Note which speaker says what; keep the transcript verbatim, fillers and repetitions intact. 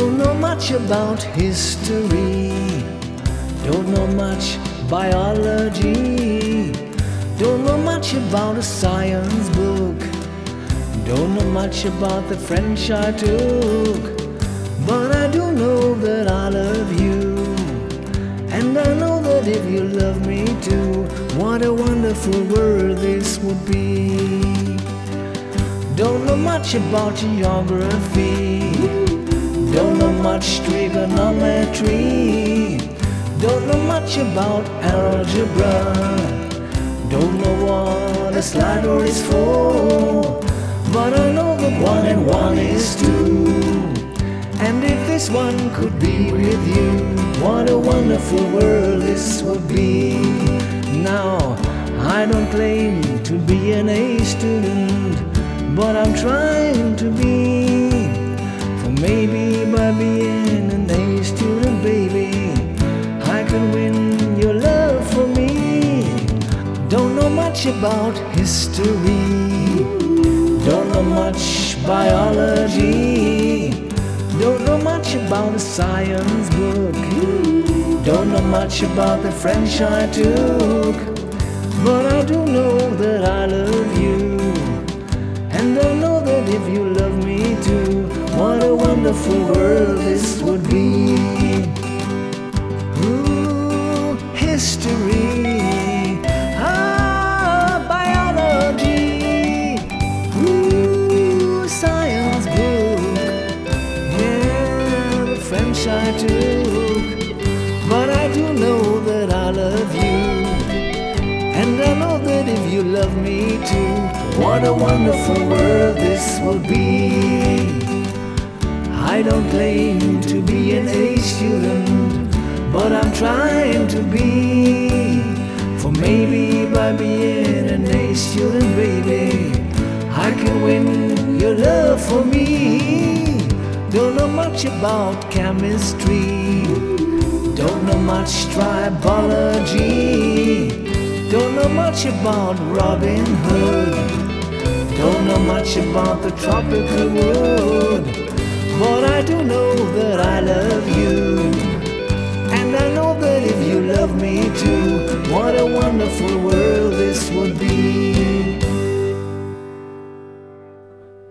Speaker 1: Don't know much about history, don't know much biology, don't know much about a science book, don't know much about the French I took. But I do know that I love you, and I know that if you love me too, what a wonderful world this would be. Don't know much about geography, don't know much trigonometry, don't know much about algebra, don't know what a slider is for. But I know that one and one is two, and if this one could be with you, what a wonderful world this would be. Now, I don't claim to be an A student, but I'm trying to be. For maybe by being an A student, baby, I can win your love for me. Don't know much about history, don't know much biology, don't know much about a science book, don't know much about the French I took. But I do know that I love you, and I know that if you love me too, what a wonderful world this would be. Ooh, history, ah, biology, ooh, science book, yeah, the French I took. But I do know that I love you, and I know that if you love me too, what a wonderful world this will be. I don't claim to be an A student, but I'm trying to be. For maybe by being an A student, baby, I can win your love for me. Don't know much about chemistry, don't know much tribology, don't know much about Robin Hood, don't know much about the tropical wood.